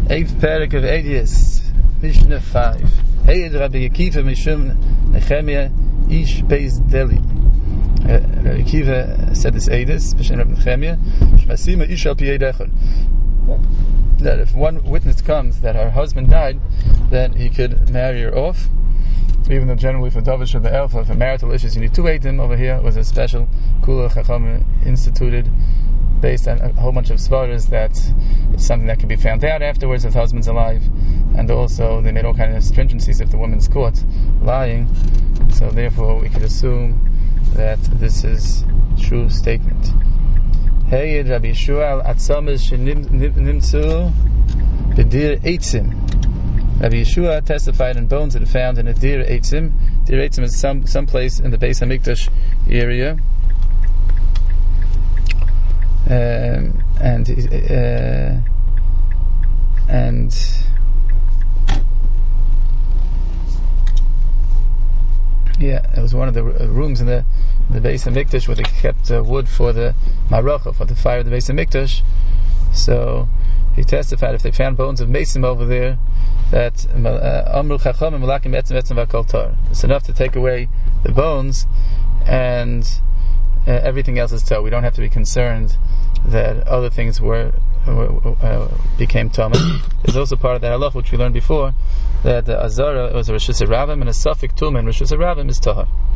Eighth parak of Eidius, Mishnah 5. Hey, Rabbi Akiva Mishum Nechemia Ish Beis Deli. Rabbi Akiva said this Eidius, B'Shem Rabbi Nechemia, Shmasima Ish Al Piyei Dechor. That if one witness comes that her husband died, then he could marry her off. Even though generally for Davish or the Elfa, for marital issues, you need two eidim. Over here was a special Kula Chacham instituted based on a whole bunch of svaras that it's something that can be found out afterwards if the husband's alive, and also they made all kinds of stringencies if the woman's caught lying. So therefore we could assume that this is true statement. Hey, Rabbi Yeshua al-Atzamas shenimtzu b'dir eitzim. Rabbi Yeshua testified in bones that are found in a dir eitzim. Dir eitzim is some place in the Beis Hamikdash area. And it was one of the rooms in the Beis Hamikdash where they kept wood for the maracha, for the fire of the Beis Hamikdash. So he testified if they found bones of Mesim over there, that Amru Chachamim Malakim Etzem Etzem V'Kol Tar. It's enough to take away the bones, and everything else is Torah. We don't have to be concerned that other things became Tameh. There's also part of that halach which we learned before, that the Azara was a Rishus Rabim, and a Safik Tumah in Rishus Rabim is Tahar.